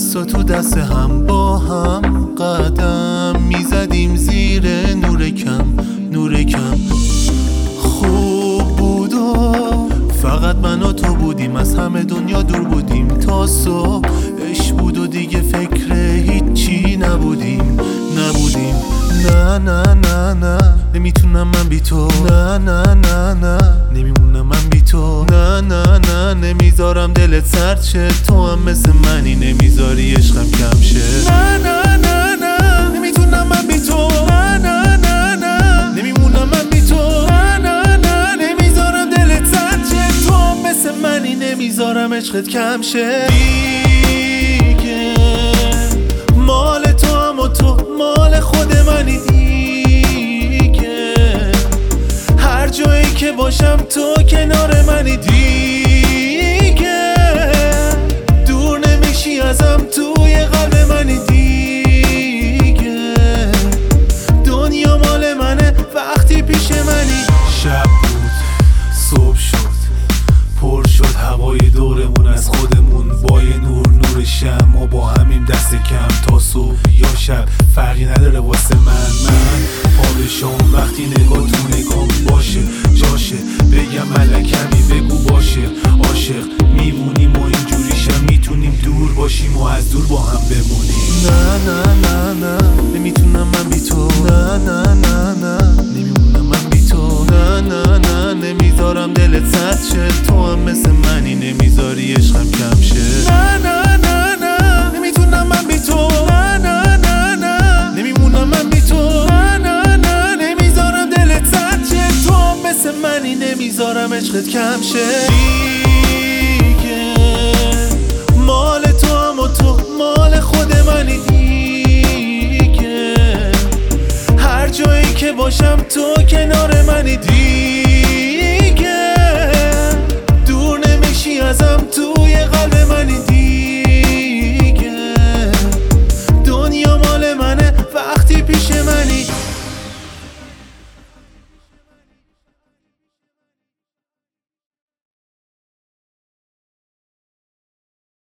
دستا تو دست هم با هم قدم میزدیم زیر نور کم خوب بود و فقط من و تو بودیم، از همه دنیا دور بودیم تا صبحش بود و دیگه فکر هیچی نبودیم. نه نمیتونم من بی تو، نه نمیمونم من بی تو، نه نمیذارم دلت سرد شه، تو هم مثل منی نمیذاری عشقم کم شه. نه نمیتونم من بی تو، نه نمیمونم من بی تو، نه نمیذارم دلت سرد شه، تو هم مثل منی نمیذارم عشقت کم شه. دیگه مال تو هم و تو مال خود منی دیگه، هر جایی که باشم تو کنار منی دیگه، دور نمیشی ازم توی قلب منی دیگه، دنیا مال منه وقتی پیش منی. شب بود صبح شد پر شد هوای دورمون از خودمون، با یه نور شمع و با همین دست کم تا صبح یا شب فرقی نداره واسه من پادشام وقتی نگاه تو نگام باشه جاشه، بگم ملکمی بگو باشه عاشق میمونیم و اینجوریشم میتونیم دور باشیم و از دور با هم بمونیم. نه نمیتونم من بی تو، نه نمیمونم من بی تو، نه نمیذارم دلت سرد شه، تو هم مثل منی نمیذاری عشقم کم شه. نه نمیتونم من بی تو، نه نمیمونم من بی تو، نه نمیذارم دلت سرد شه، تو هم مثل منی نمیذارم عشقت کم شه. دیگه مال تو هم و تو مال خود منی دیگه، هر جایی که باشم تو کنار منی دیگه، دور نمیشی ازم توی قلب منی دیگه.